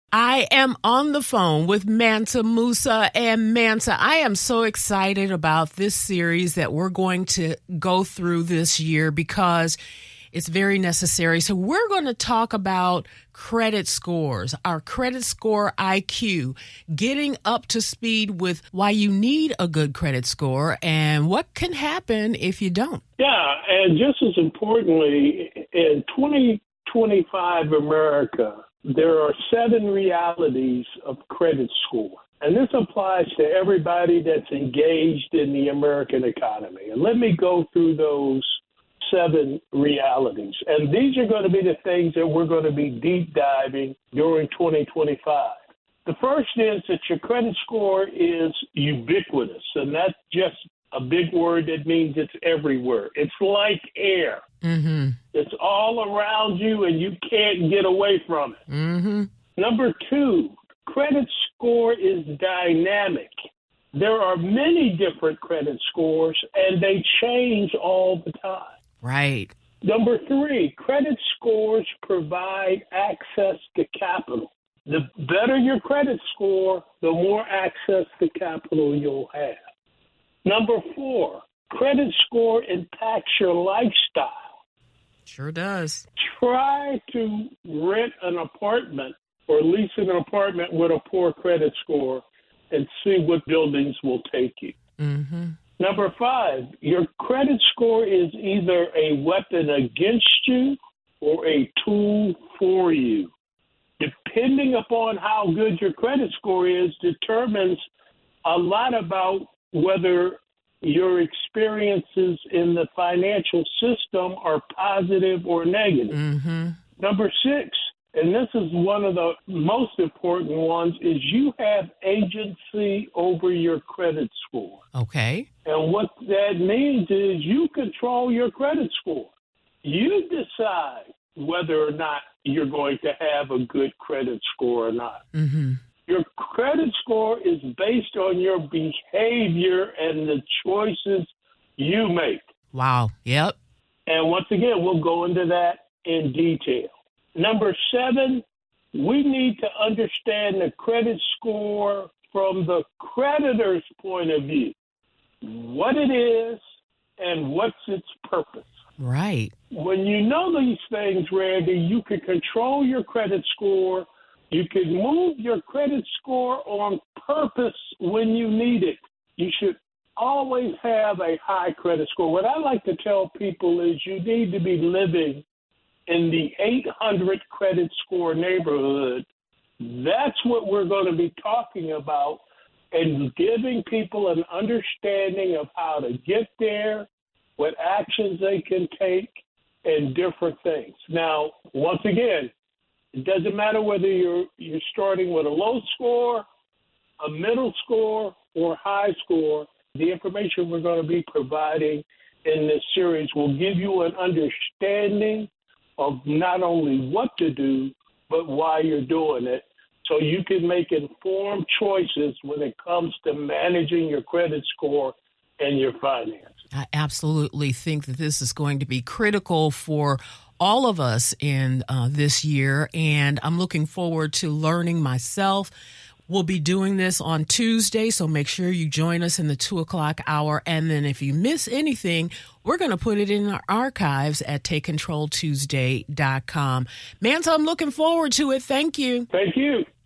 I am on the phone with Mansa Musa. And Mansa, I am so excited about this series that we're going to go through this year because it's very necessary. So we're going to talk about credit scores, our credit score IQ, getting up to speed with why you need a good credit score and what can happen if you don't. Yeah, and just as importantly, in 2025 America, there are 7 realities of credit score. And this applies to everybody that's engaged in the American economy. And let me go through those 7 realities. And these are going to be the things that we're going to be deep diving during 2025. The first is that your credit score is ubiquitous. And that's just a big word that means it's everywhere. It's like air. Mm-hmm. It's all around you and you can't get away from it. Mm-hmm. Number 2, credit score is dynamic. There are many different credit scores and they change all the time. Right. Number 3, credit scores provide access to capital. The better your credit score, the more access to capital you'll have. Number 4, credit score impacts your lifestyle. Sure does. Try to rent an apartment or lease an apartment with a poor credit score and see what buildings will take you. Mm-hmm. Number 5, your credit score is either a weapon against you or a tool for you. Depending upon how good your credit score is determines a lot about whether your experiences in the financial system are positive or negative. Mm-hmm. Number 6, and this is one of the most important ones, is you have agency over your credit score. Okay. And what that means is you control your credit score. You decide whether or not you're going to have a good credit score or not. Mm-hmm. Your credit score is based on your behavior and the choices you make. Wow. Yep. And once again, we'll go into that in detail. Number 7, we need to understand the credit score from the creditor's point of view. What it is and what's its purpose. Right. When you know these things, Randy, you can control your credit score. You can move your credit score on purpose when you need it. You should always have a high credit score. What I like to tell people is you need to be living in the 800 credit score neighborhood. That's what we're going to be talking about and giving people an understanding of how to get there, what actions they can take, and different things. Now, once again, it doesn't matter whether you're starting with a low score, a middle score, or high score. The information we're going to be providing in this series will give you an understanding of not only what to do, but why you're doing it, so you can make informed choices when it comes to managing your credit score and your finances. I absolutely think that this is going to be critical for all of us in this year, and I'm looking forward to learning myself. We'll be doing this on Tuesday, so make sure you join us in the 2:00 hour. And then if you miss anything, we're going to put it in our archives at TakeControlTuesday.com. Mansa, I'm looking forward to it. Thank you. Thank you.